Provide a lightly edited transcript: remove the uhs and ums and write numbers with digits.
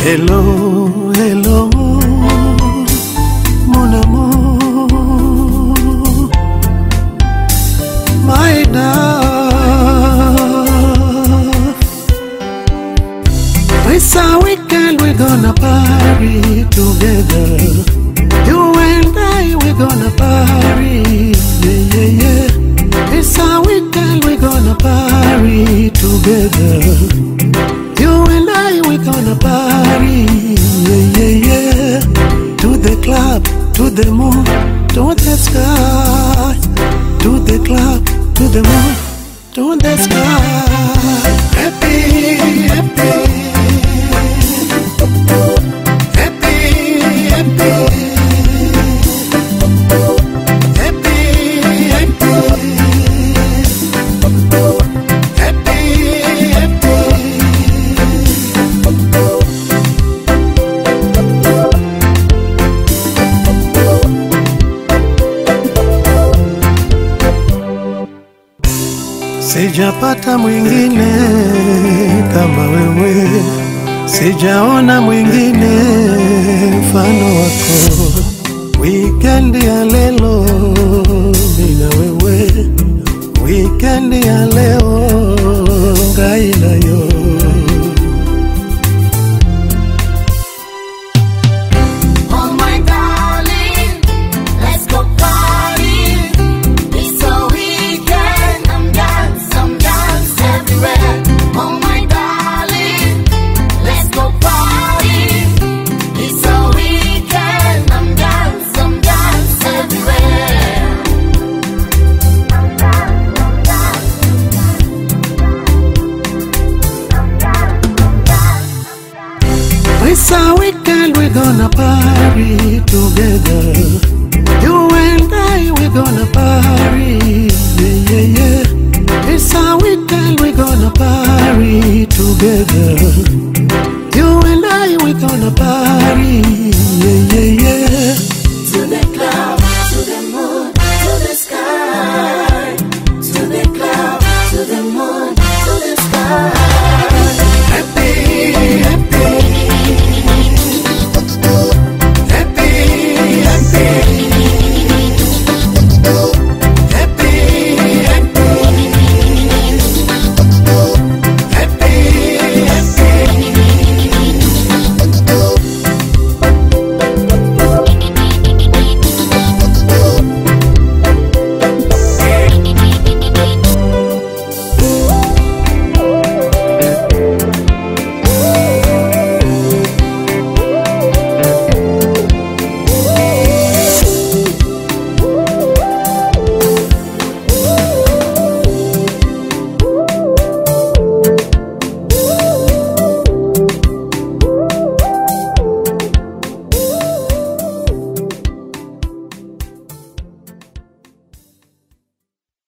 Hello, hello, mon amour, my love. It's a weekend, we're gonna party together. You and I, we're gonna party, yeah, yeah, yeah. It's a weekend, we're gonna party together. You and I, we're gonna party, yeah, yeah, yeah. To the club, to the moon, to the sky. To the club, to the moon, to the sky. Happy, happy, happy, happy, happy, happy, happy. Sijapata mwingine kama wewe, sijaona mwingine mfano wako. Weekend ya leo bila wewe, weekend ya leo ngai nayo. It's a weekend, we're gonna party together. You and I, we're gonna party, yeah, yeah, yeah. It's a weekend, we're gonna party together.